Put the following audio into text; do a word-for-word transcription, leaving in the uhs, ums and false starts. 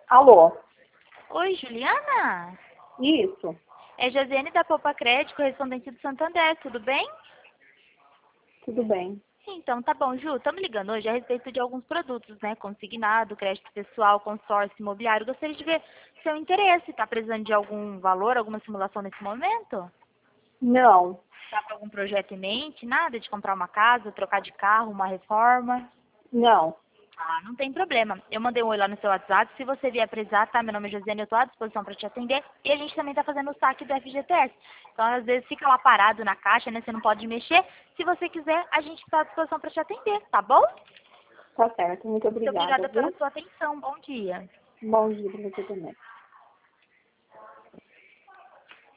Alô? Oi, Juliana? Isso, É Josiane da Poupa Crédito, correspondente do Santander, tudo bem? tudo bem. Então, tá bom, Ju. Estamos ligando hoje a respeito de alguns produtos, né? Consignado, crédito pessoal, consórcio imobiliário. Gostaria de ver seu interesse. Está precisando de algum valor, alguma simulação nesse momento? Não, Está com algum projeto em mente? Nada de comprar uma casa, trocar de carro, uma reforma? não, Ah, não tem problema. Eu mandei um oi lá no seu WhatsApp. Se você vier precisar, tá? Meu nome é Josiane, eu estou à disposição para te atender. E a gente também está fazendo o saque do F G T S. Então, às vezes, fica lá parado na caixa, né? Você não pode mexer. Se você quiser, a gente está à disposição para te atender, tá bom? tá certo. Muito Muito obrigada, obrigada pela viu? sua atenção. Bom dia. Bom dia pra você também.